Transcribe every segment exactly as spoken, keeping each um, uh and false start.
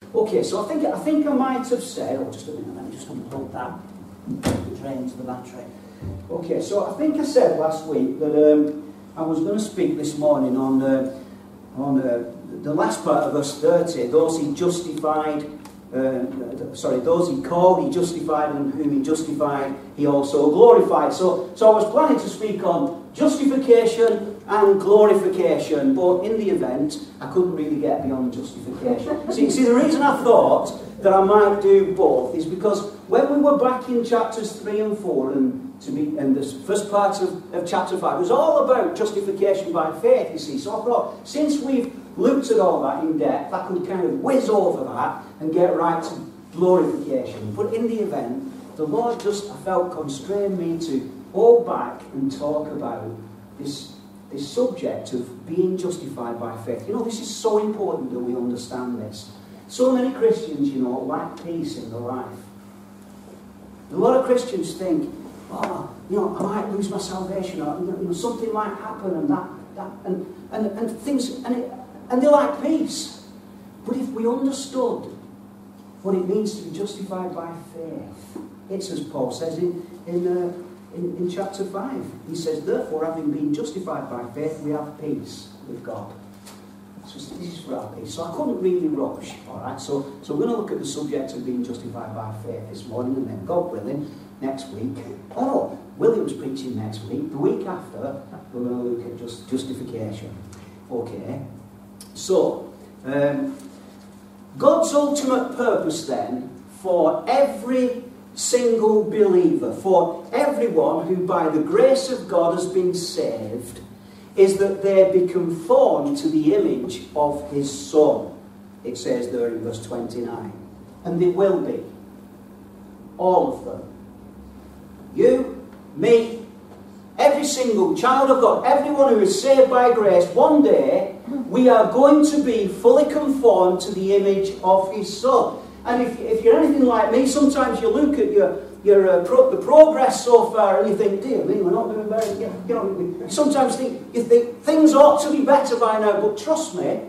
Okay, so I think I think I might have said, oh, just a minute, let me just unplug that. The drain to the battery. Okay, so I think I said last week that um, I was going to speak this morning on uh, on uh, the last part of verse thirty. Those he justified, uh, sorry, those he called, he justified, and whom he justified, he also glorified. So, so I was planning to speak on justification and glorification, but in the event, I couldn't really get beyond justification. see, see, the reason I thought that I might do both is because when we were back in chapters three and four, and to be, and the first part of, of chapter five, it was all about justification by faith, you see. So I thought, since we've looked at all that in depth, I could kind of whiz over that and get right to glorification. But in the event, the Lord just, I felt, constrained me to go back and talk about this this subject of being justified by faith. You know, this is so important that we understand this. So many Christians, you know, lack peace in their life. A lot of Christians think, oh, you know, I might lose my salvation, or you know, something might happen, and that, that, and and and things, and it, and they lack peace. But if we understood what it means to be justified by faith, it's as Paul says in in. Uh, In, in chapter five, he says, therefore, having been justified by faith, we have peace with God. So this is for our peace. So I couldn't really rush, all right? So, so we're going to look at the subject of being justified by faith this morning, and then, God willing, next week, oh, William's preaching next week. The week after, we're going to look at just justification. Okay? So, um, God's ultimate purpose, then, for every single believer, for everyone who by the grace of God has been saved, is that they be conformed to the image of his Son. It says there in verse twenty-nine. And they will be. All of them. You, me, every single child of God, everyone who is saved by grace, one day we are going to be fully conformed to the image of his Son. And if, if you're anything like me, sometimes you look at your, your uh, pro, the progress so far and you think, dear me, we're not doing very good. You know, you sometimes think, you think things ought to be better by now, but trust me,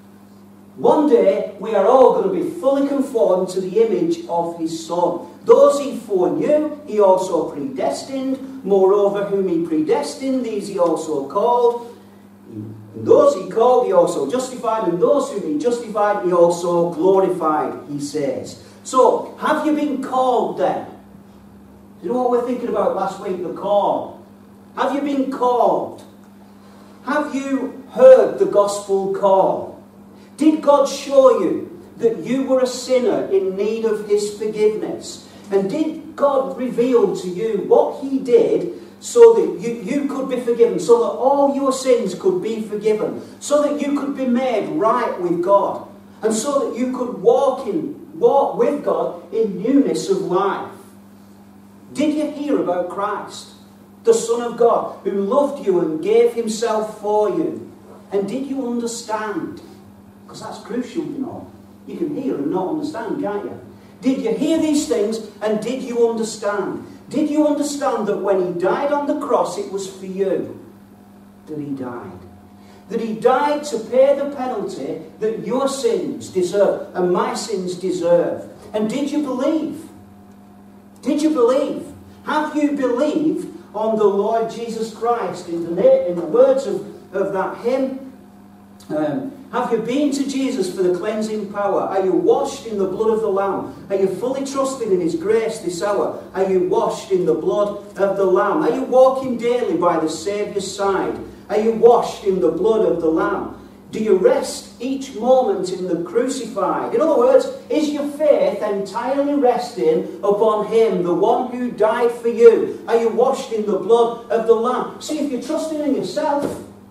one day we are all going to be fully conformed to the image of his Son. Those he foreknew, he also predestined. Moreover, whom he predestined, these he also called. And those he called, he also justified, and those whom he justified, he also glorified, he says. So, have you been called then? Do you know what we're thinking about last week, the call? Have you been called? Have you heard the gospel call? Did God show you that you were a sinner in need of his forgiveness? And did God reveal to you what he did so that you, you could be forgiven, so that all your sins could be forgiven, so that you could be made right with God, and so that you could walk in walk with God in newness of life? Did you hear about Christ, the Son of God, who loved you and gave himself for you? And did you understand? Because that's crucial, you know. You can hear and not understand, can't you? Did you hear these things, and did you understand? Did you understand that when he died on the cross, it was for you that he died? That he died to pay the penalty that your sins deserve and my sins deserve. And did you believe? Did you believe? Have you believed on the Lord Jesus Christ? In the, in the words of, of that hymn, um, have you been to Jesus for the cleansing power? Are you washed in the blood of the Lamb? Are you fully trusting in his grace this hour? Are you washed in the blood of the Lamb? Are you walking daily by the Saviour's side? Are you washed in the blood of the Lamb? Do you rest each moment in the crucified? In other words, is your faith entirely resting upon him, the one who died for you? Are you washed in the blood of the Lamb? See, if you're trusting in yourself,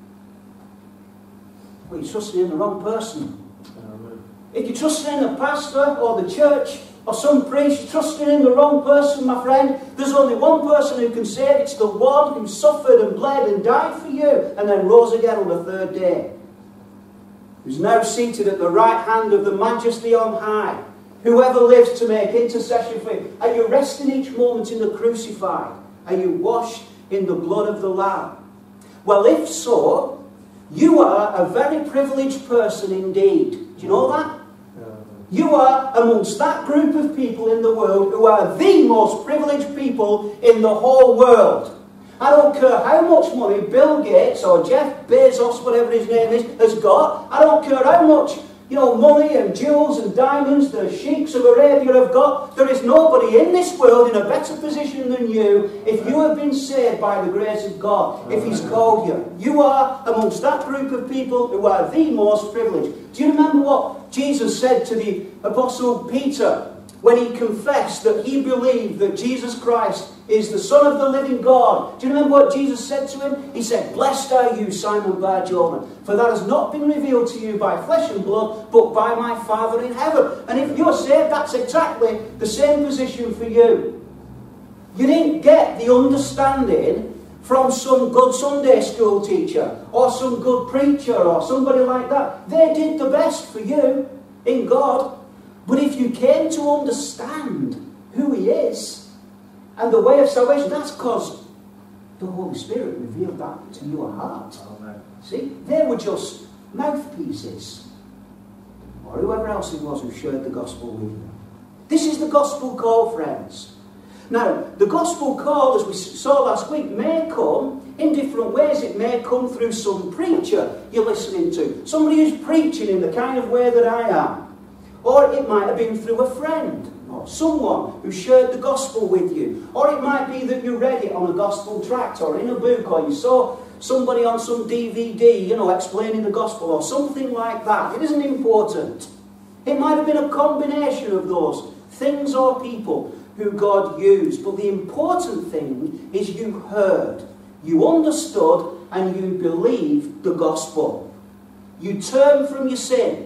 well, you're trusting in the wrong person. If you're trusting in the pastor or the church or some priest, you're trusting in the wrong person, my friend. There's only one person who can save. It's the one who suffered and bled and died for you and then rose again on the third day. Who's now seated at the right hand of the Majesty on high. Whoever lives to make intercession for you. Are you resting each moment in the crucified? Are you washed in the blood of the Lamb? Well, if so, you are a very privileged person indeed. Do you know that? You are amongst that group of people in the world who are the most privileged people in the whole world. I don't care how much money Bill Gates or Jeff Bezos, whatever his name is, has got. I don't care how much, you know, money and jewels and diamonds the sheiks of Arabia have got. There is nobody in this world in a better position than you if you have been saved by the grace of God, if He's called you. You are amongst that group of people who are the most privileged. Do you remember what Jesus said to the Apostle Peter when he confessed that he believed that Jesus Christ is the Son of the living God? Do you remember what Jesus said to him? He said, "Blessed are you, Simon Bar-Jonah, for that has not been revealed to you by flesh and blood, but by my Father in heaven." And if you're saved, that's exactly the same position for you. You didn't get the understanding from some good Sunday school teacher or some good preacher or somebody like that. They did the best for you in God. But if you came to understand who He is and the way of salvation, that's because the Holy Spirit revealed that to your heart. Amen. See, they were just mouthpieces, or whoever else it was who shared the gospel with you. This is the gospel call, friends. Now, the gospel call, as we saw last week, may come in different ways. It may come through some preacher you're listening to, somebody who's preaching in the kind of way that I am. Or it might have been through a friend, or someone who shared the gospel with you. Or it might be that you read it on a gospel tract, or in a book, or you saw somebody on some D V D, you know, explaining the gospel, or something like that. It isn't important. It might have been a combination of those things or people who God used. But the important thing is you heard, you understood, and you believed the gospel. You turned from your sin.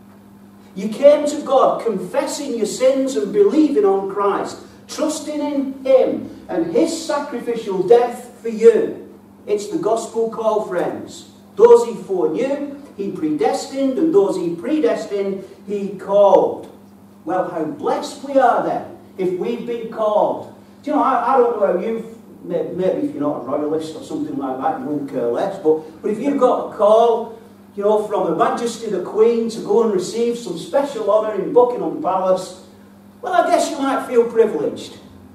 You came to God confessing your sins and believing on Christ, trusting in Him and His sacrificial death for you. It's the gospel call, friends. Those He foreknew, He predestined, and those He predestined, He called. Well, how blessed we are then if we've been called. Do you know, I, I don't know how you've, maybe if you're not a royalist or something like that, you won't care less, but, but if you've got a call, you know, from Her Majesty the Queen to go and receive some special honour in Buckingham Palace, well, I guess you might feel privileged.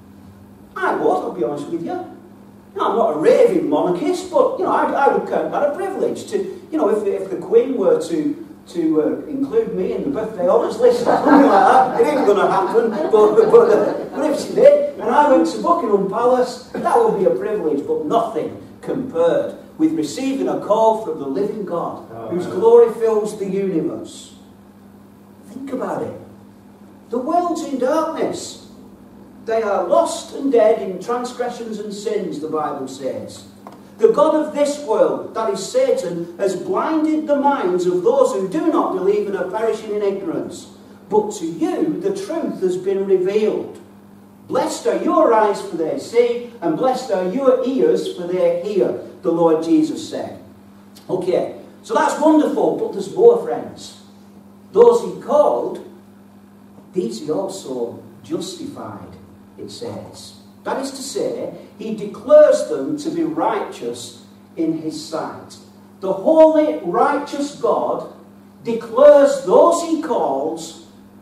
I would, I'll be honest with you. You know, I'm not a raving monarchist, but, you know, I, I would count that a privilege to, you know, if, if the Queen were to, to uh, include me in the birthday honours list or something like that, it ain't going to happen, but, but, uh, but if she did, and I went to Buckingham Palace, that would be a privilege, but nothing compared with receiving a call from the living God, oh, whose man. glory fills the universe. Think about it. The world's in darkness. They are lost and dead in transgressions and sins, the Bible says. The god of this world, that is Satan, has blinded the minds of those who do not believe and are perishing in ignorance. But to you the truth has been revealed. Blessed are your eyes, for they see, and blessed are your ears, for they hear, the Lord Jesus said. Okay, so that's wonderful, but there's more, friends. Those He called, these He also justified, it says. That is to say, He declares them to be righteous in His sight. The holy, righteous God declares those He calls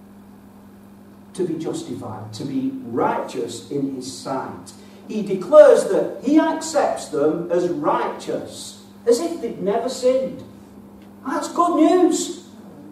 to be justified, to be righteous in His sight. He declares that He accepts them as righteous, as if they'd never sinned. That's good news.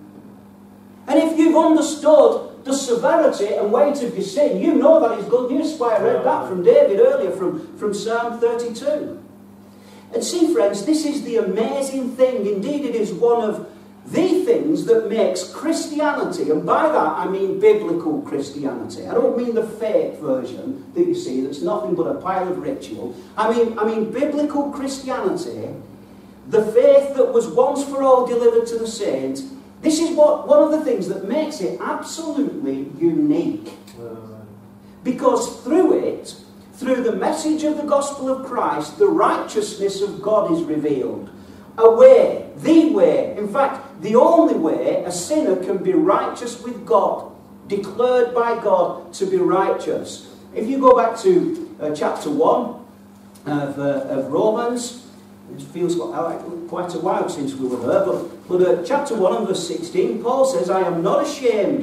And if you've understood the severity and weight of your sin, you know that is good news. Why I read that from David earlier, from, from Psalm thirty-two. And see, friends, this is the amazing thing. Indeed, it is one of the things that makes Christianity, and by that I mean biblical Christianity. I don't mean the fake version that you see that's nothing but a pile of ritual. I mean, I mean biblical Christianity, the faith that was once for all delivered to the saints. This is what one of the things that makes it absolutely unique. Because through it, through the message of the gospel of Christ, the righteousness of God is revealed. A way, the way, in fact, the only way a sinner can be righteous with God, declared by God to be righteous. If you go back to uh, chapter one of, uh, of Romans, it feels like quite a while since we were there, but, but uh, chapter one and verse sixteen, Paul says, "I am not ashamed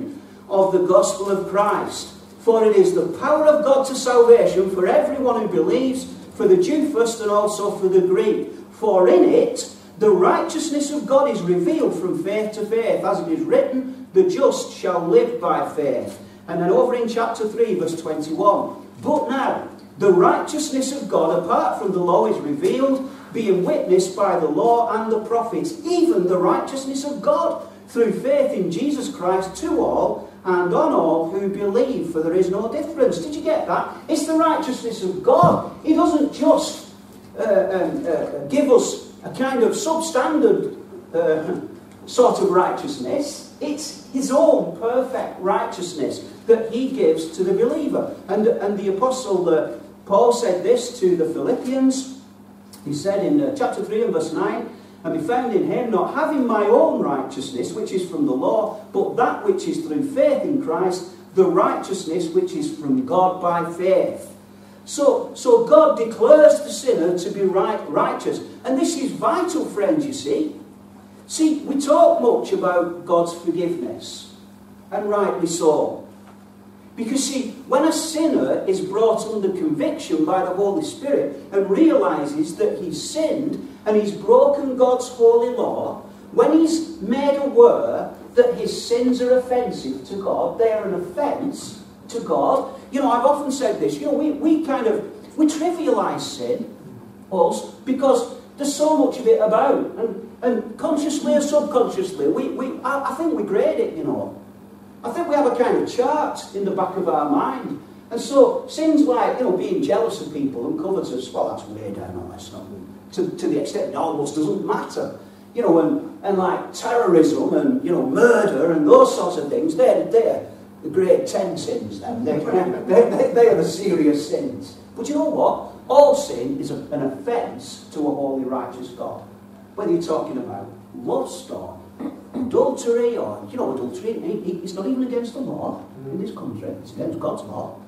of the gospel of Christ. For it is the power of God to salvation for everyone who believes, for the Jew first and also for the Greek. For in it the righteousness of God is revealed from faith to faith, as it is written, the just shall live by faith. And then over in chapter three, verse twenty-one. But now, the righteousness of God apart from the law is revealed, being witnessed by the law and the prophets, even the righteousness of God, through faith in Jesus Christ to all and on all who believe, for there is no difference. Did you get that? It's the righteousness of God. He doesn't just uh, um, uh, give us a kind of substandard uh, sort of righteousness. It's his own perfect righteousness that he gives to the believer. And, and the apostle uh, Paul said this to the Philippians. He said in uh, chapter three and verse nine, and be found in him, not having my own righteousness, which is from the law, but that which is through faith in Christ, the righteousness which is from God by faith. So, so God declares the sinner to be right, righteous. And this is vital, friends, you see. See, we talk much about God's forgiveness, and rightly so. Because, see, when a sinner is brought under conviction by the Holy Spirit and realises that he's sinned and he's broken God's holy law, when he's made aware that his sins are offensive to God, they are an offence to God. You know, I've often said this, you know, we, we kind of, we trivialise sin, us, because there's so much of it about. And, and consciously or subconsciously, we, we I, I think we grade it, you know. I think we have a kind of chart in the back of our mind. And so, sins like, you know, being jealous of people and covetous, well, that's way down on this, not to, to the extent it almost doesn't matter. You know, and, and like terrorism and, you know, murder and those sorts of things, they're, they're the grade ten sins then. They're, they're, they are the serious sins. But you know what? All sin is a, an offence to a holy, righteous God. Whether you're talking about lust or adultery or, you know, adultery, it's not even against the law in this country. It's against God's law.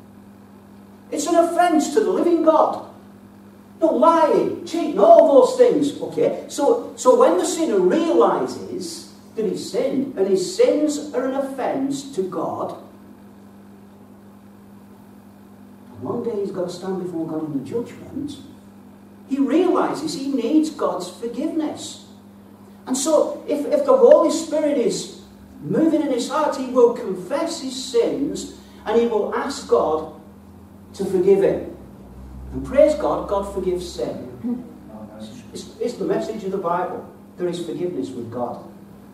It's an offence to the living God. No, lying, cheating, all those things, okay? So, so when the sinner realises that he's sinned, and his sins are an offence to God, and one day he's got to stand before God in the judgment, he realises he needs God's forgiveness. And so, if, if the Holy Spirit is moving in his heart, he will confess his sins, and he will ask God to forgive him. And praise God, God forgives sin. It's, it's the message of the Bible. There is forgiveness with God.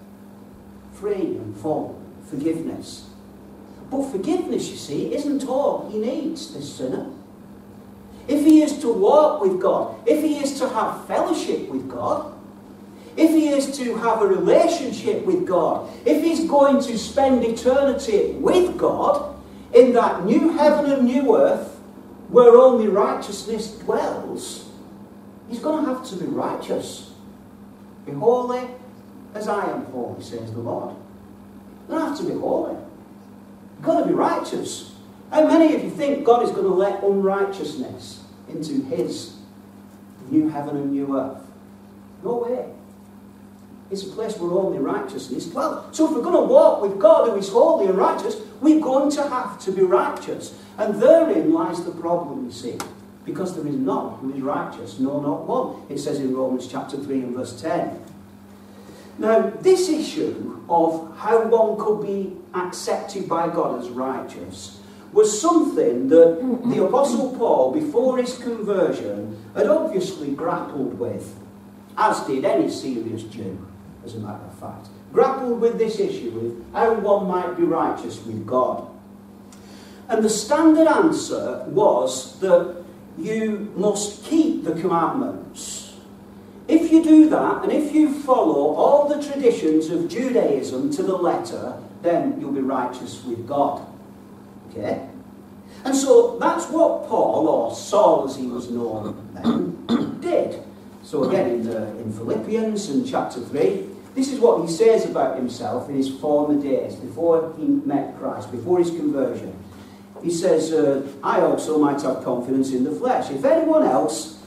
Free and full forgiveness. But forgiveness, you see, isn't all he needs, this sinner. If he is to walk with God, if he is to have fellowship with God, if he is to have a relationship with God, if he's going to spend eternity with God in that new heaven and new earth, where only righteousness dwells, he's going to have to be righteous. Be holy as I am holy, says the Lord. You don't have to be holy. You've got to be righteous. How many of you think God is going to let unrighteousness into his new heaven and new earth? No way. It's a place where only righteousness dwells. So if we're going to walk with God who is holy and righteous, we're going to have to be righteous. And therein lies the problem, you see. Because there is none who is righteous, no, not one. It says in Romans chapter three and verse ten. Now, this issue of how one could be accepted by God as righteous was something that the Apostle Paul, before his conversion, had obviously grappled with, as did any serious Jew, as a matter of fact. Grappled with this issue, with how one might be righteous with God. And the standard answer was that you must keep the commandments. If you do that, and if you follow all the traditions of Judaism to the letter, then you'll be righteous with God. Okay? And so that's what Paul, or Saul as he was known then, did. So again, in, the, in Philippians in chapter three, this is what he says about himself in his former days, before he met Christ, before his conversion. He says, uh, I also might have confidence in the flesh. If anyone else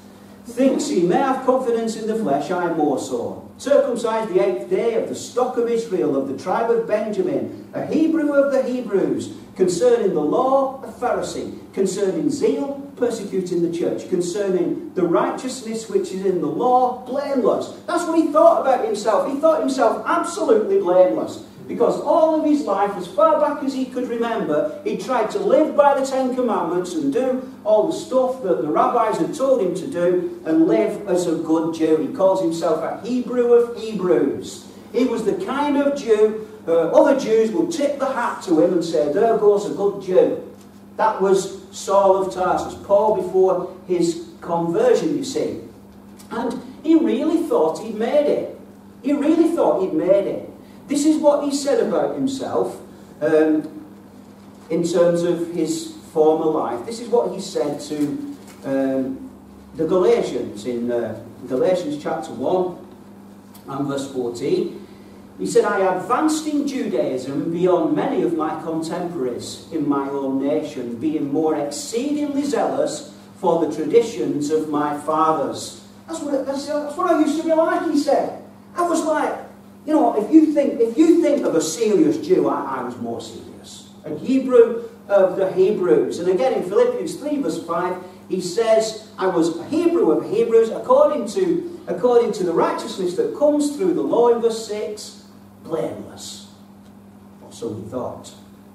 thinks he may have confidence in the flesh, I more so. Circumcised the eighth day, of the stock of Israel, of the tribe of Benjamin, a Hebrew of the Hebrews, concerning the law, a Pharisee, concerning zeal, persecuting the church, concerning the righteousness which is in the law, blameless. That's what he thought about himself. He thought himself absolutely blameless. Because all of his life, as far back as he could remember, he tried to live by the Ten Commandments and do all the stuff that the rabbis had told him to do and live as a good Jew. He calls himself a Hebrew of Hebrews. He was the kind of Jew, uh, other Jews would tip the hat to him and say, there goes a good Jew. That was Saul of Tarsus, Paul before his conversion, you see. And he really thought he'd made it. He really thought he'd made it. This is what he said about himself um, in terms of his former life. This is what he said to um, the Galatians in uh, Galatians chapter one and verse fourteen. He said, I advanced in Judaism beyond many of my contemporaries in my own nation, being more exceedingly zealous for the traditions of my fathers. That's what, that's, that's what I used to be like, he said. I was like, you know, if you think if you think of a serious Jew, I, I was more serious. A Hebrew of the Hebrews. And again in Philippians three verse five, he says, I was a Hebrew of the Hebrews according to, according to the righteousness that comes through the law in verse six, blameless. Or so he thought.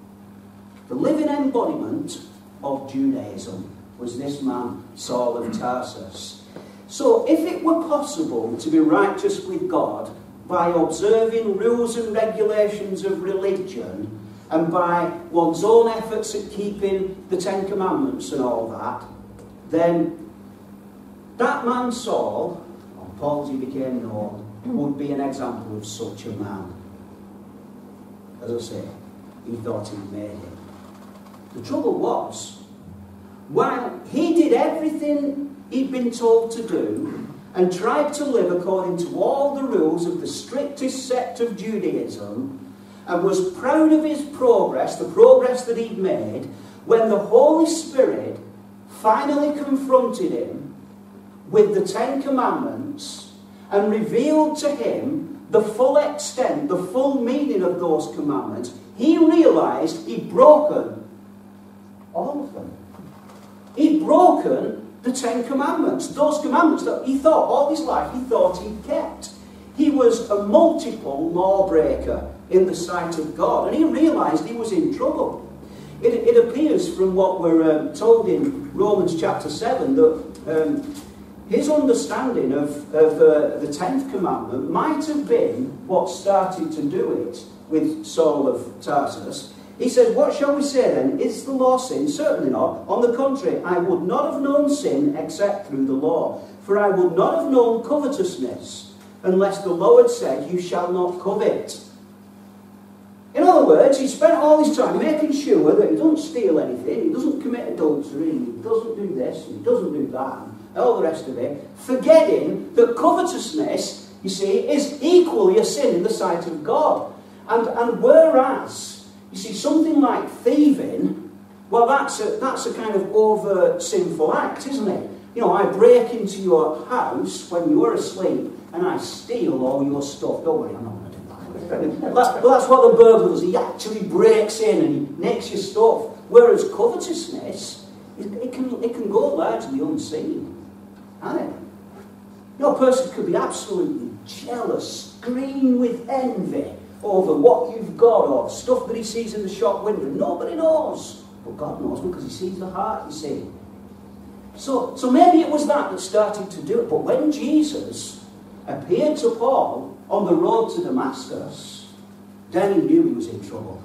The living embodiment of Judaism was this man, Saul of Tarsus. So if it were possible to be righteous with God by observing rules and regulations of religion and by one's own efforts at keeping the Ten Commandments and all that, then that man Saul, or Paul as he became known, would be an example of such a man. As I say, he thought he'd made it. The trouble was, while he did everything he'd been told to do, and tried to live according to all the rules of the strictest sect of Judaism, and was proud of his progress, the progress that he'd made, when the Holy Spirit finally confronted him with the Ten Commandments and revealed to him the full extent, the full meaning of those commandments, he realised he'd broken all of them. He'd broken the Ten Commandments, those commandments that he thought all his life he thought he'd kept. He was a multiple lawbreaker in the sight of God, and he realised he was in trouble. It, it appears from what we're um, told in Romans chapter seven that um, his understanding of, of uh, the tenth commandment might have been what started to do it with Saul of Tarsus. He says, what shall we say then? Is the law sin? Certainly not. On the contrary, I would not have known sin except through the law. For I would not have known covetousness unless the law had said, you shall not covet. In other words, he spent all his time making sure that he doesn't steal anything, he doesn't commit adultery, he doesn't do this, he doesn't do that, and all the rest of it, forgetting that covetousness, you see, is equally a sin in the sight of God. And, and whereas, you see, something like thieving, well, that's a, that's a kind of overt sinful act, isn't it? You know, I break into your house when you are asleep and I steal all your stuff. Don't worry, I'm not going to do that. But that's what the burglar does. He actually breaks in and he nicks your stuff. Whereas covetousness, it, it, can, it can go largely unseen. Can't it? You know, a person could be absolutely jealous, green with envy over what you've got or stuff that he sees in the shop window. Nobody knows. But God knows because he sees the heart, you see. So, so maybe it was that that started to do it. But when Jesus appeared to Paul on the road to Damascus, then he knew he was in trouble.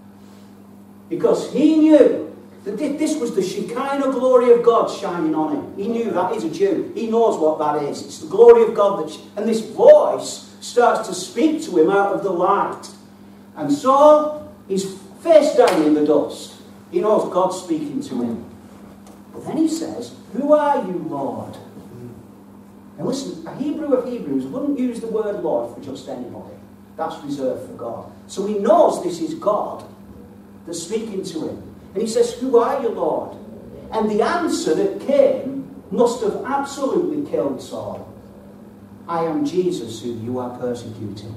Because he knew that this was the Shekinah glory of God shining on him. He knew that. He's a Jew. He knows what that is. It's the glory of God. That, and this voice starts to speak to him out of the light. And Saul, he's face down in the dust. He knows God's speaking to him. But then he says, who are you, Lord? Now listen, a Hebrew of Hebrews wouldn't use the word Lord for just anybody. That's reserved for God. So he knows this is God that's speaking to him. And he says, who are you, Lord? And the answer that came must have absolutely killed Saul. I am Jesus whom you are persecuting.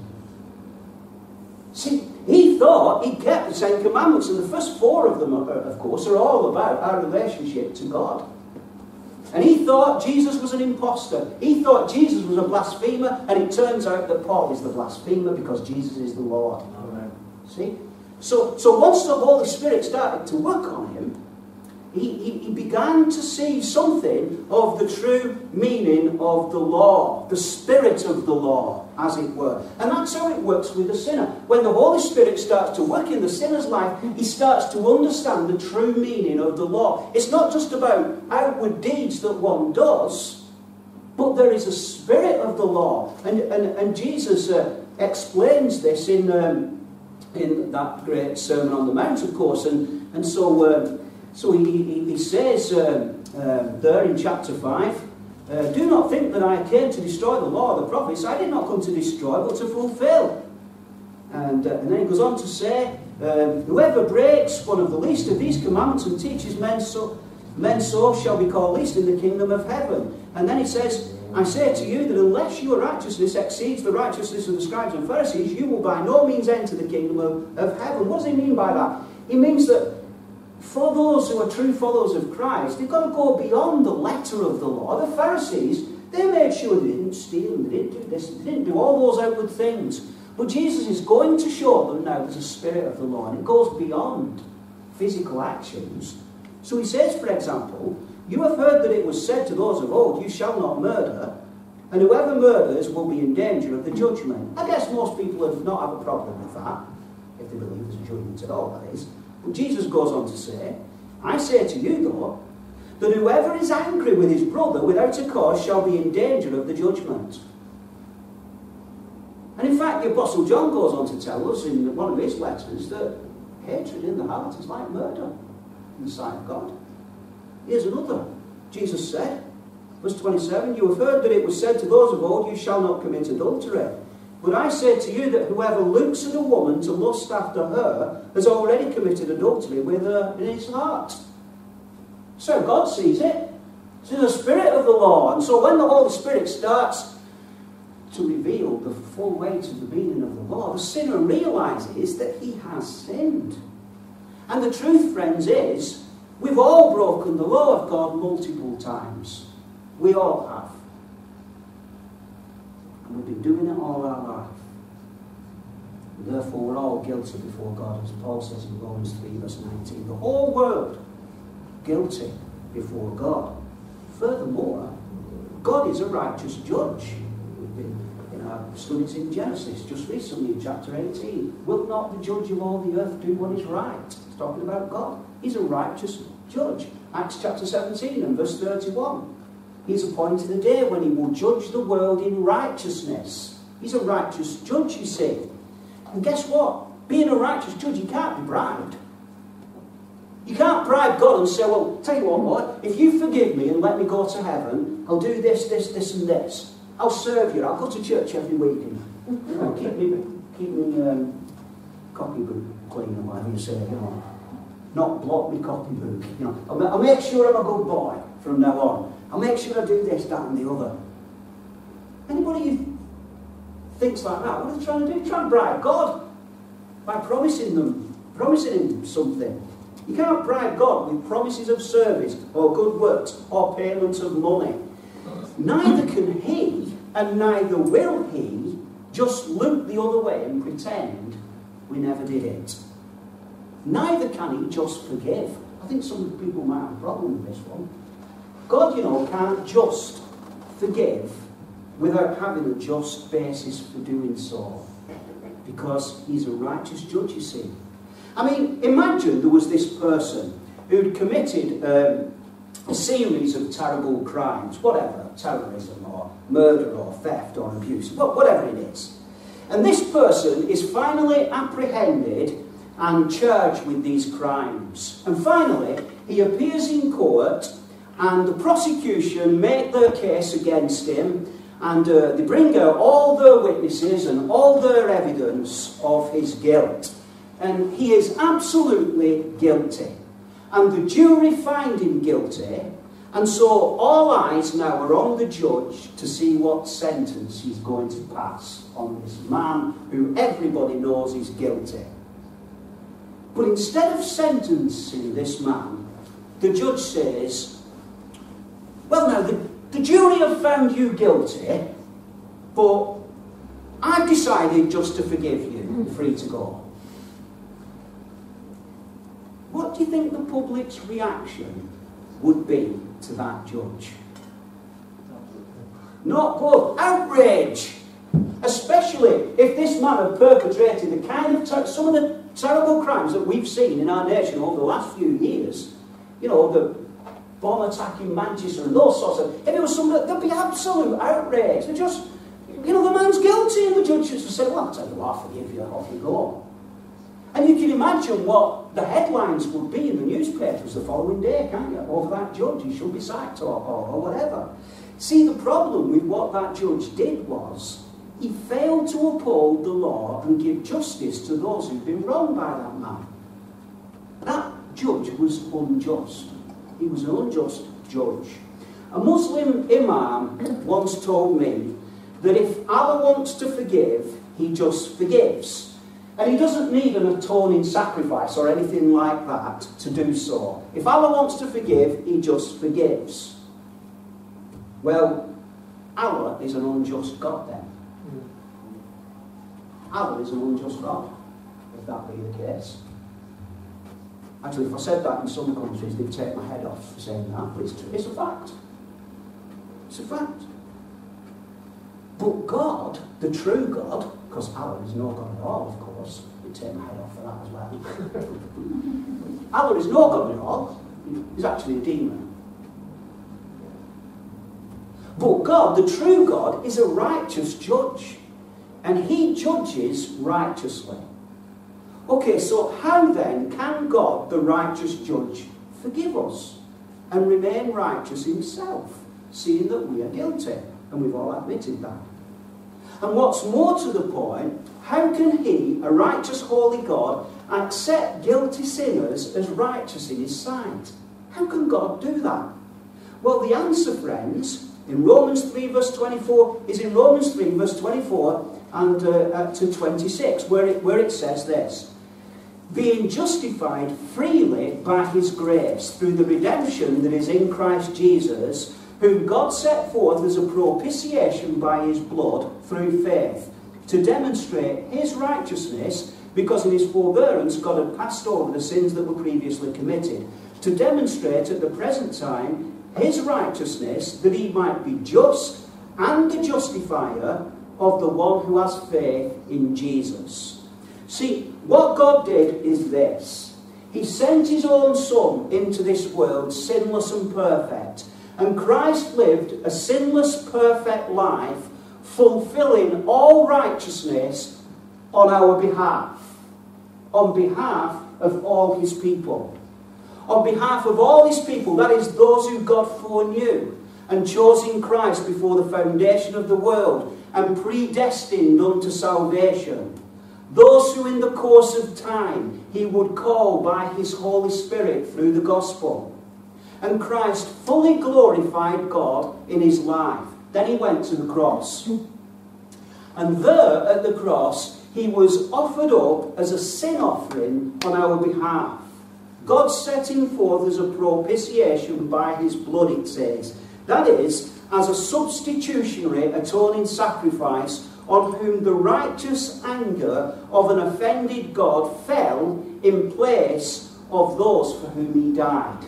See, he thought he kept the Ten Commandments, and the first four of them, of course, are all about our relationship to God. And he thought Jesus was an imposter. He thought Jesus was a blasphemer, and it turns out that Paul is the blasphemer because Jesus is the Lord. Amen. See? So, so once the Holy Spirit started to work on him, he, he, he began to see something of the true meaning of the law, the spirit of the law, as it were. And that's how it works with the sinner. When the Holy Spirit starts to work in the sinner's life, he starts to understand the true meaning of the law. It's not just about outward deeds that one does, but there is a spirit of the law. And, and, and Jesus uh, explains this in, um, in that great Sermon on the Mount, of course. And, and so... Uh, So he, he, he says um, um, there in chapter five, uh, do not think that I came to destroy the law of the prophets. I did not come to destroy, but to fulfill. And, uh, and then he goes on to say, um, whoever breaks one of the least of these commandments and teaches men so, men so shall be called least in the kingdom of heaven. And then he says, I say to you that unless your righteousness exceeds the righteousness of the scribes and Pharisees, you will by no means enter the kingdom of, of heaven. What does he mean by that? He means that for those who are true followers of Christ, they've got to go beyond the letter of the law. The Pharisees, they made sure they didn't steal, they didn't do this, they didn't do all those outward things. But Jesus is going to show them now there's a spirit of the law, and it goes beyond physical actions. So he says, for example, you have heard that it was said to those of old, you shall not murder, and whoever murders will be in danger of the judgment. I guess most people would not have a problem with that, if they believe there's a judgment at all, that is. But Jesus goes on to say, I say to you, though, that whoever is angry with his brother without a cause shall be in danger of the judgment. And in fact, the Apostle John goes on to tell us in one of his letters that hatred in the heart is like murder in the sight of God. Here's another. Jesus said, verse twenty-seven, you have heard that it was said to those of old, you shall not commit adultery. But I say to you that whoever looks at a woman to lust after her has already committed adultery with her in his heart. So God sees it. It's in the spirit of the law. And so when the Holy Spirit starts to reveal the full weight of the meaning of the law, the sinner realizes that he has sinned. And the truth, friends, is we've all broken the law of God multiple times. We all have. We've been doing it all our life. And therefore, we're all guilty before God, as Paul says in Romans three, verse nineteen. The whole world guilty before God. Furthermore, God is a righteous judge. We've been in our studies in Genesis just recently, in chapter eighteen. Will not the judge of all the earth do what is right? It's talking about God. He's a righteous judge. Acts chapter seventeen and verse thirty-one. He's appointed a day when he will judge the world in righteousness. He's a righteous judge, you see. And guess what? Being a righteous judge, you can't be bribed. You can't bribe God and say, well, tell you what, Lord, if you forgive me and let me go to heaven, I'll do this, this, this and this. I'll serve you. I'll go to church every week. And, you know, keep me, keep me um, copybook clean or whatever you say, you know. Not block me copybook. You know, I'll, I'll make sure I'm a good boy from now on. I'll make sure I do this, that and the other. Anybody who thinks like that, what are they trying to do? Try and bribe God by promising them, promising him something. You can't bribe God with promises of service or good works or payments of money. Neither can he and neither will he just look the other way and pretend we never did it. Neither can he just forgive. I think some people might have a problem with this one. God, you know, can't just forgive without having a just basis for doing so. Because he's a righteous judge, you see. I mean, imagine there was this person who'd committed um, a series of terrible crimes, whatever, terrorism or murder or theft or abuse, whatever it is. And this person is finally apprehended and charged with these crimes. And finally, he appears in court and the prosecution make their case against him, and uh, they bring out all their witnesses and all their evidence of his guilt. And he is absolutely guilty. And the jury find him guilty, And so all eyes now are on the judge to see what sentence he's going to pass on this man who everybody knows is guilty. But instead of sentencing this man, the judge says, well now, the, the jury have found you guilty, but I've decided just to forgive you, you're free to go. What do you think the public's reaction would be to that judge? Not good. Outrage! Especially if this man had perpetrated the kind of ter- some of the terrible crimes that we've seen in our nation over the last few years. You know, the bomb attack in Manchester and those sorts of... If it was something, there'd be absolute outrage. They just... You know, the man's guilty, and the judge just said, well, I'll tell you what, I'll forgive you, off you go. And you can imagine what the headlines would be in the newspapers the following day, can't you? Over that judge, he should be sacked or, or, or whatever. See, the problem with what that judge did was he failed to uphold the law and give justice to those who'd been wronged by that man. That judge was unjust. He was an unjust judge. A Muslim imam once told me that if Allah wants to forgive, he just forgives. And he doesn't need an atoning sacrifice or anything like that to do so. If Allah wants to forgive, he just forgives. Well, Allah is an unjust God then. Allah is an unjust God, if that be the case. Actually, if I said that in some countries, they'd take my head off for saying that, but it's, it's a fact. It's a fact. But God, the true God, because Allah is no God at all, of course, we'd take my head off for that as well. Allah is no God at all. He's actually a demon. But God, the true God, is a righteous judge. And he judges righteously. Okay, so how then can God, the righteous judge, forgive us and remain righteous himself, seeing that we are guilty? And we've all admitted that. And what's more to the point, how can he, a righteous, holy God, accept guilty sinners as righteous in his sight? How can God do that? Well, the answer, friends, in Romans three verse twenty-four, is in Romans three verse twenty-four and uh, to twenty-six, where it, where it says this: being justified freely by his grace through the redemption that is in Christ Jesus, whom God set forth as a propitiation by his blood through faith, to demonstrate his righteousness, because in his forbearance God had passed over the sins that were previously committed, to demonstrate at the present time his righteousness, that he might be just and the justifier of the one who has faith in Jesus. See, what God did is this. He sent his own Son into this world, sinless and perfect, and Christ lived a sinless, perfect life, fulfilling all righteousness on our behalf, on behalf of all his people. On behalf of all his people, that is, those who God foreknew and chose in Christ before the foundation of the world and predestined unto salvation. Those who in the course of time he would call by his Holy Spirit through the gospel. And Christ fully glorified God in his life. Then he went to the cross. And there at the cross he was offered up as a sin offering on our behalf. God set him forth as a propitiation by his blood, it says. That is, as a substitutionary atoning sacrifice on whom the righteous anger of an offended God fell in place of those for whom he died.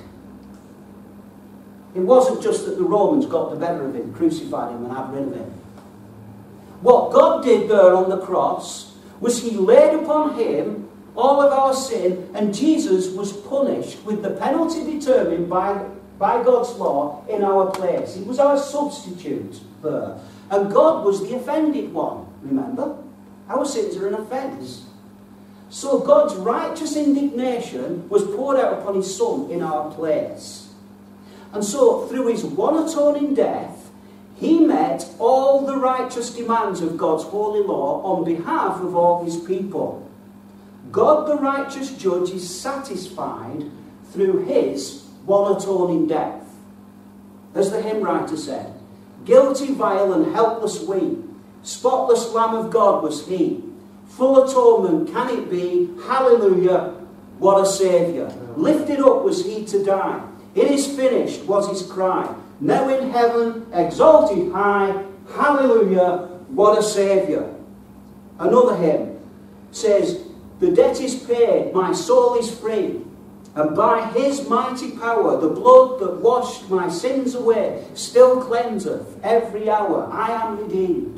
It wasn't just that the Romans got the better of him, crucified him and had rid of him. What God did there on the cross was he laid upon him all of our sin, and Jesus was punished with the penalty determined by, by God's law in our place. He was our substitute there. And God was the offended one, remember? Our sins are an offence. So God's righteous indignation was poured out upon his Son in our place. And so, through his one atoning death, he met all the righteous demands of God's holy law on behalf of all his people. God, the righteous judge, is satisfied through his one atoning death. as the hymn writer said, guilty, vile, and helpless we, spotless Lamb of God was he. Full atonement can it be, hallelujah, what a Saviour. Lifted up was he to die. It is finished was his cry. Now in heaven, exalted high, hallelujah, what a Saviour. Another hymn says, the debt is paid, my soul is free, and by his mighty power, the blood that washed my sins away still cleanseth every hour. I am redeemed.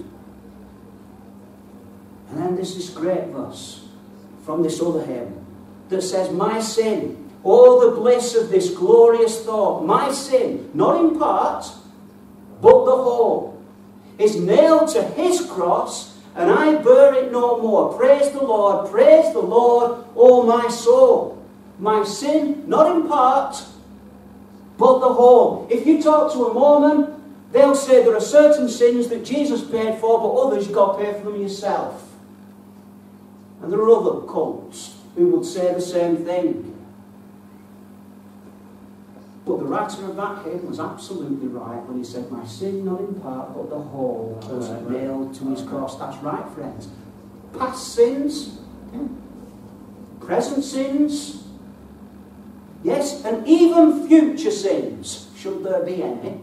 And then there's this great verse from this other hymn that says, my sin, oh the bliss of this glorious thought, my sin, not in part, but the whole, is nailed to his cross, and I bear it no more. Praise the Lord, praise the Lord, O my soul. My sin, not in part, but the whole. If you talk to a Mormon, they'll say there are certain sins that Jesus paid for, but others you've got to pay for them yourself. And there are other cults who would say the same thing. But the writer of that hymn was absolutely right when he said, my sin, not in part, but the whole, was nailed to his cross. That's right, friends. Past sins, present sins, yes, and even future sins, should there be any.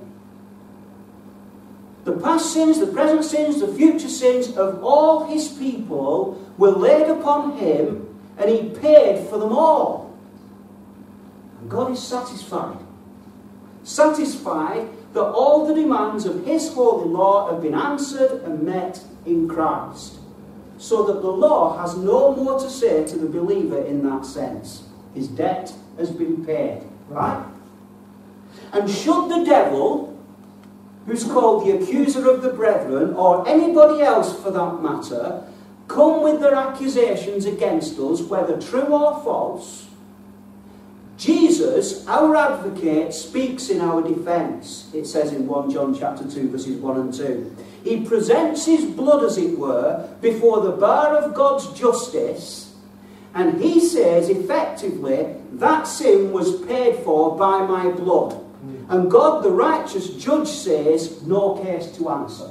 The past sins, the present sins, the future sins of all his people were laid upon him, and he paid for them all. And God is satisfied. Satisfied that all the demands of his holy law have been answered and met in Christ. So that the law has no more to say to the believer in that sense. His debt has been paid, right? And should the devil, who's called the accuser of the brethren, or anybody else for that matter, come with their accusations against us, whether true or false, Jesus, our advocate, speaks in our defence. It says in First John chapter two, verses one and two. He presents his blood, as it were, before the bar of God's justice, and he says, effectively, that sin was paid for by my blood. And God, the righteous judge, says, no case to answer.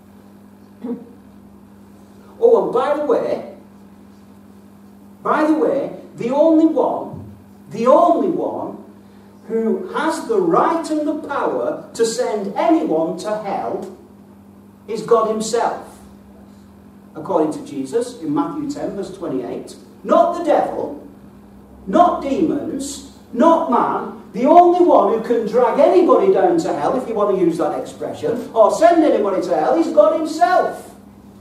Oh, and by the way, by the way, the only one, the only one who has the right and the power to send anyone to hell is God himself. According to Jesus in Matthew ten, verse twenty-eight. Not the devil, not demons, not man. The only one who can drag anybody down to hell, if you want to use that expression, or send anybody to hell, is God himself.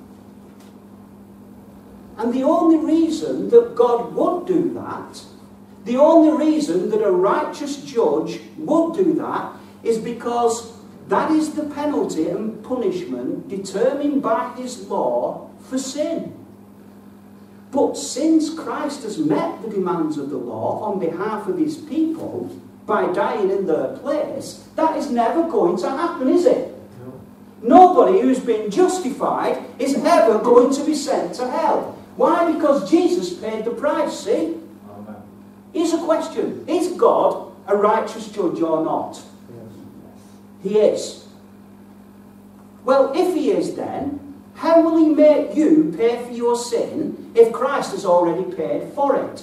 And the only reason that God would do that, the only reason that a righteous judge would do that, is because that is the penalty and punishment determined by his law for sin. But since Christ has met the demands of the law on behalf of his people by dying in their place, that is never going to happen, is it? No. Nobody who's been justified is ever going to be sent to hell. Why? Because Jesus paid the price, see? Amen. Here's a question. Is God a righteous judge or not? Yes. He is. Well, if he is, then how will he make you pay for your sin if Christ has already paid for it?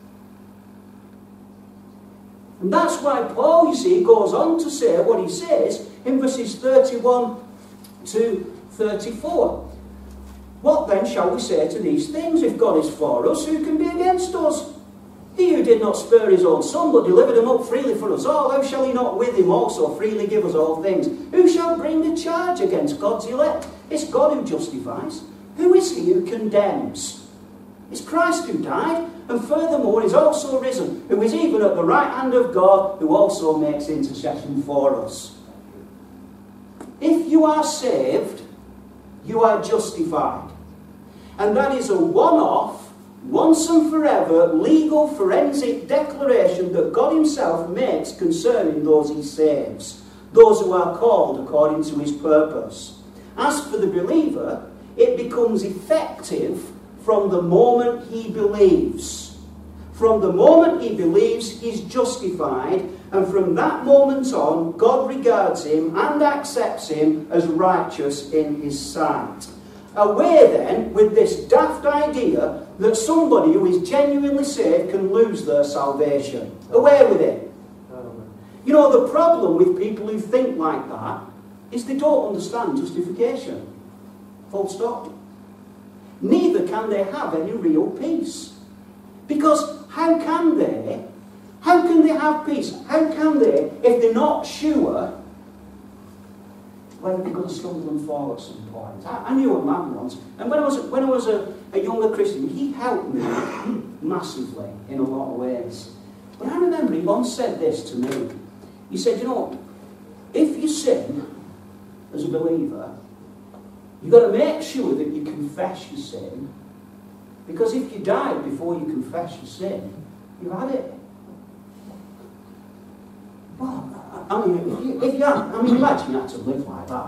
And that's why Paul, you see, goes on to say what he says in verses thirty-one to thirty-four. What then shall we say to these things? If God is for us, who can be against us? He who did not spare his own son, but delivered him up freely for us all, how shall he not with him also freely give us all things? Who shall bring a charge against God's elect? It's God who justifies. Who is he who condemns? It's Christ who died, and furthermore is also risen, who is even at the right hand of God, who also makes intercession for us. If you are saved, you are justified. And that is a one-off, once and forever, legal forensic declaration that God himself makes concerning those he saves, those who are called according to his purpose. As for the believer, it becomes effective from the moment he believes. From the moment he believes, he's justified, and from that moment on, God regards him and accepts him as righteous in his sight. Away then with this daft idea that somebody who is genuinely saved can lose their salvation. Away with it. You know, the problem with people who think like that is they don't understand justification. Full stop. Neither can they have any real peace. Because how can they, how can they have peace? How can they, if they're not sure whether they're going to stumble and fall at some point? I, I knew a man once, and when I was, when I was a, a younger Christian, he helped me massively in a lot of ways. But I remember he once said this to me. He said, you know, if you sin as a believer, you've got to make sure that you confess your sin, because if you die before you confess your sin, you've had it. Well, I mean, if you, if you had, I mean, imagine you had to live like that.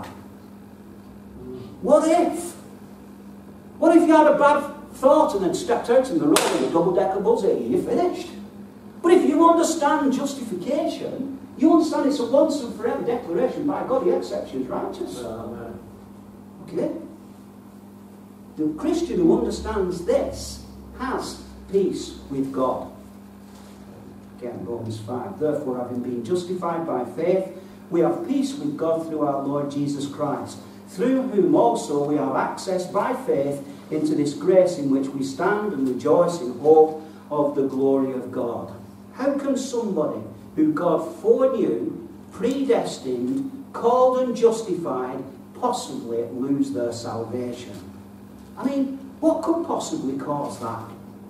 What if? What if you had a bad thought and then stepped out in the road and a double-decker buzz at you? You're finished. But if you understand justification, you understand it's a once and forever declaration by God. He accepts you as righteous. Amen. Okay? The Christian who understands this has peace with God. Again, Romans five. Therefore, having been justified by faith, we have peace with God through our Lord Jesus Christ, through whom also we have access by faith into this grace in which we stand and rejoice in hope of the glory of God. How can somebody who God foreknew, predestined, called and justified, possibly lose their salvation? I mean, what could possibly cause that?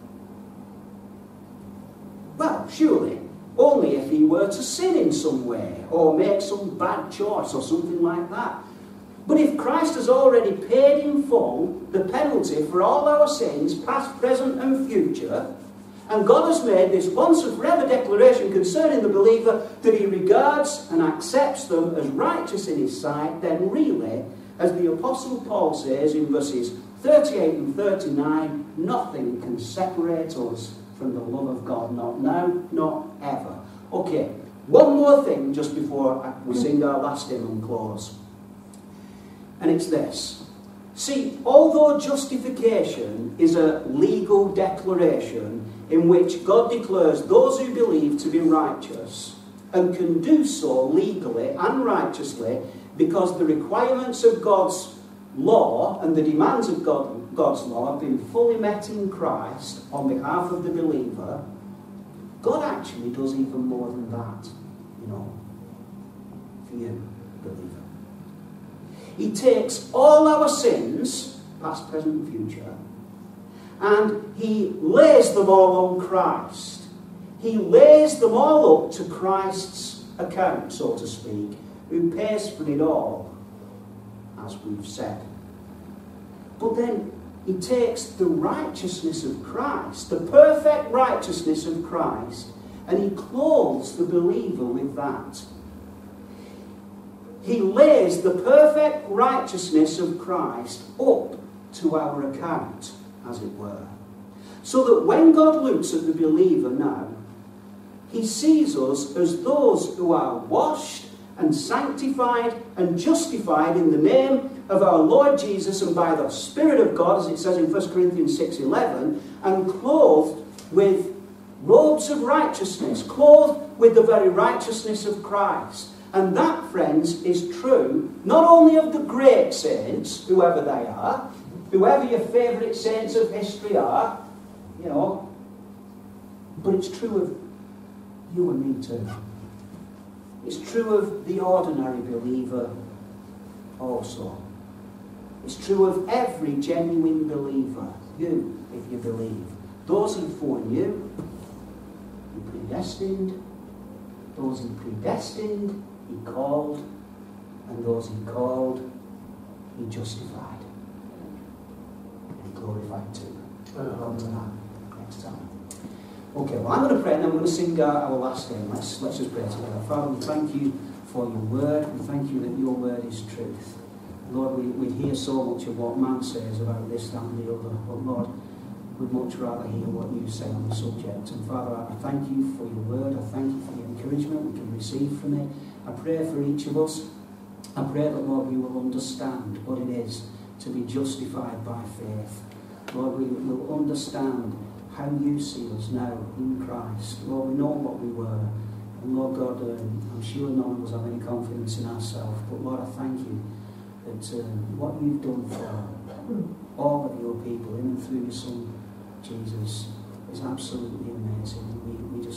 Well, surely, only if he were to sin in some way, or make some bad choice, or something like that. But if Christ has already paid in full the penalty for all our sins, past, present and future, and God has made this once and forever declaration concerning the believer that he regards and accepts them as righteous in his sight, then really, as the Apostle Paul says in verses thirty-eight and thirty-nine, nothing can separate us from the love of God, not now, not ever. Okay, one more thing just before we sing our last hymn and close. And it's this. See, although justification is a legal declaration in which God declares those who believe to be righteous, and can do so legally and righteously because the requirements of God's law and the demands of God, God's law have been fully met in Christ on behalf of the believer, God actually does even more than that, you know, for you, believer. He takes all our sins, past, present, and future, and he lays them all on Christ. He lays them all up to Christ's account, so to speak, who pays for it all, as we've said. But then he takes the righteousness of Christ, the perfect righteousness of Christ, and he clothes the believer with that. He lays the perfect righteousness of Christ up to our account, as it were. So that when God looks at the believer now, he sees us as those who are washed and sanctified and justified in the name of our Lord Jesus and by the Spirit of God, as it says in First Corinthians six eleven, and clothed with robes of righteousness, clothed with the very righteousness of Christ. And that, friends, is true not only of the great saints, whoever they are, whoever your favourite saints of history are, you know, but it's true of you and me too. It's true of the ordinary believer also. It's true of every genuine believer, you, if you believe. Those he foreknew, he predestined. Those he predestined, he called. And those he called, he justified. And glorified too. We'll come to that next time. Okay, well, I'm going to pray and then we're going to sing our, our last hymn. Let's, let's just pray together. Father, we thank you for your word. We thank you that your word is truth. Lord, we, we hear so much of what man says about this, that and the other. But Lord, we'd much rather hear what you say on the subject. And Father, I thank you for your word. I thank you for the encouragement we can receive from it. I pray for each of us. I pray that, Lord, we will understand what it is to be justified by faith. Lord, we will understand how you see us now in Christ. Lord, we know what we were. And Lord God, um, I'm sure none of us have any confidence in ourselves. But Lord, I thank you that um, what you've done for all of your people in and through your Son, Jesus, is absolutely amazing. We, we just